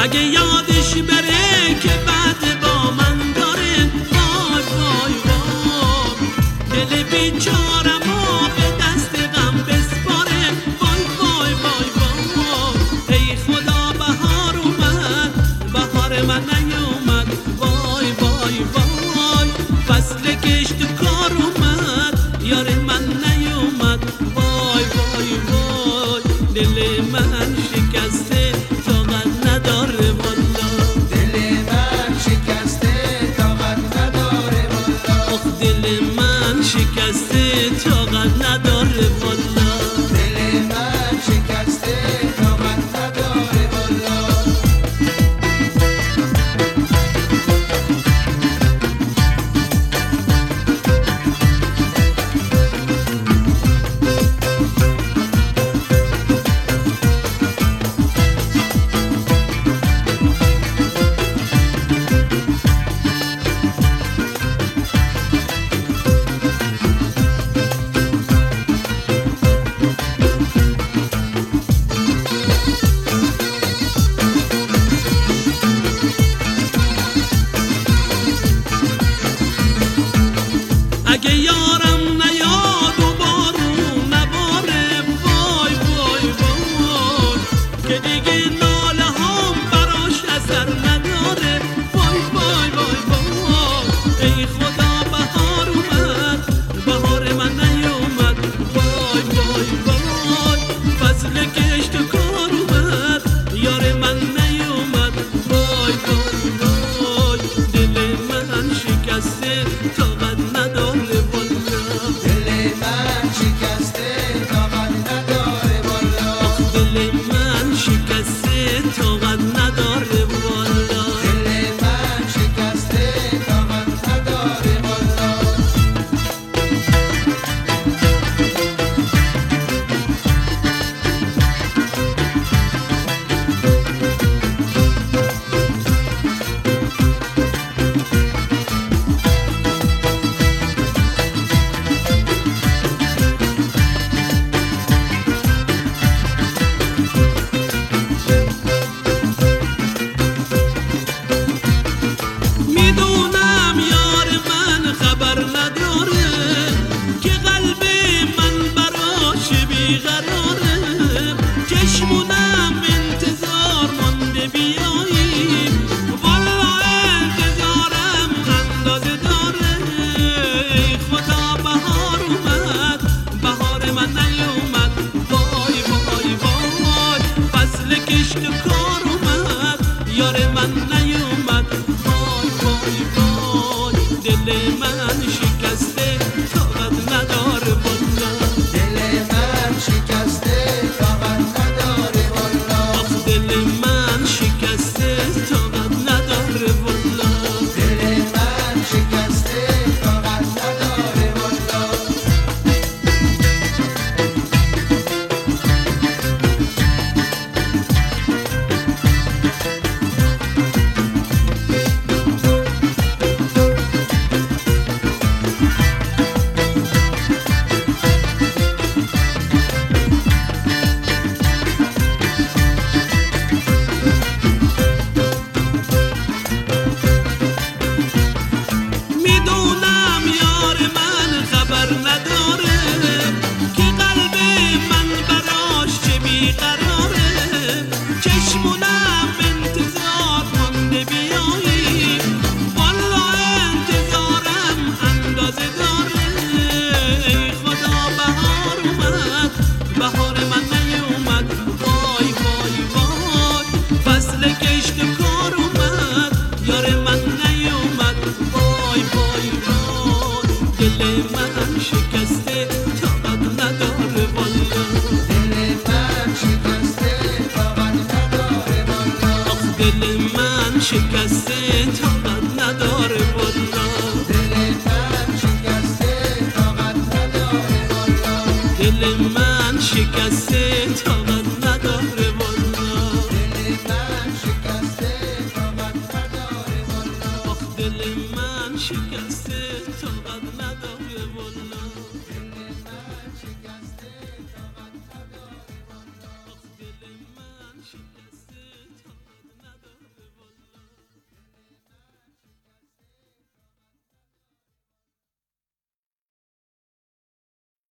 اگه یادش بره که بعد با من داره، وای وای وای دل بیچارمو به دست غم بسپاره، وای وای وای وای ای خدا بهار اومد، بهار من نیومد، وای وای وای فصل کشت کار اومد، یار من نیومد، وای وای وای دل من شکسته طاقت نداره والا، دل من شکسته طاقت نداره والا، آخ دل من شکسته طاقت نداره والا، دل من شکسته طاقت نداره والا. اگه یارم نیاد و بارون نباره، وای وای وای که دیگه ناله هم براش اثر نداره، وای وای وای وای ای خدا بهار اومد، بهار من نیومد، وای وای وای فصل کشت کار اومد، یار من نیومد، وای وای وای دل من شکسته طاقت نداره، دل من شکسته طاقت نداره والا، دل من شکسته طاقت نداره والا، دل من شکسته طاقت نداره والا. میدونم یار من خبر نداره که قلب من براش بیقراره، چشمونم انتظار مانده بیایی، والا انتظارم اندازه داره، ای خدا بهار اومد، بهار من نیومد، وای وای وای فصل کشت کار اومد، یار من نیومد، وای وای وای دل من شکسته طاقت نداره والا، دل من شکسته طاقت نداره والا، آخ دل من شکسته طاقت نداره والا، دل من شکسته طاقت نداره والا. میدونم یار من خبر نداره که قلب من براش چه بیقراره، چشمونم انتظار مانده بیایی، والا انتظارم اندازه داره، ای خدا بهار اومد، بهار من نیومد، وای وای وای فصل کشت کار اومد، یار من نیومد، وای وای وای دل من شکسته طاقت نداره والا، دل من شکسته طاقت نداره والا، آخ دل من شکسته طاقت نداره والا، دل من شکسته طاقت نداره والا، دل من شکسته طاقت نداره والا، دل من شکسته طاقت نداره والا. آخ دل من شکسته طاقت نداره.